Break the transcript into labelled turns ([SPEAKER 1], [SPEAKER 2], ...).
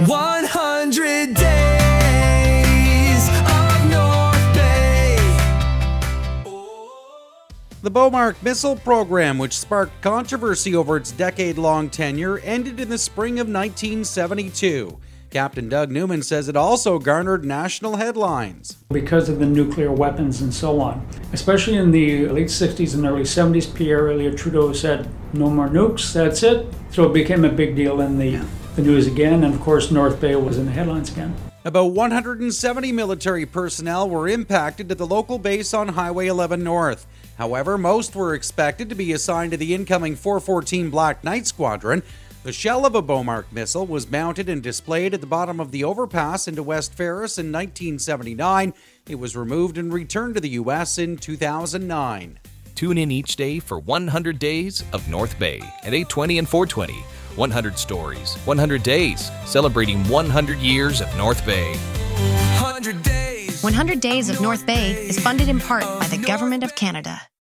[SPEAKER 1] 100 days of North Bay.
[SPEAKER 2] The Beaumark missile program, which sparked controversy over its decade-long tenure, ended in the spring of 1972. Captain Doug Newman says it also garnered national headlines.
[SPEAKER 3] Because of the nuclear weapons and so on. Especially in the late 60s and early 70s, Pierre Elliott Trudeau said, no more nukes, that's it. So it became a big deal in the news again, and of course North Bay was in the headlines again.
[SPEAKER 2] About 170 military personnel were impacted at the local base on Highway 11 North. However, most were expected to be assigned to the incoming 414 Black Knight Squadron. The shell of a Beaumark missile was mounted and displayed at the bottom of the overpass into West Ferris in 1979. It was removed and returned to the U.S. in 2009.
[SPEAKER 4] Tune in each day for 100 Days of North Bay at 8:20 and 4:20. 100 stories, 100 days, celebrating 100 years of North Bay.
[SPEAKER 1] 100 days.
[SPEAKER 5] 100 Days of North Bay is funded in part by the Government of Canada.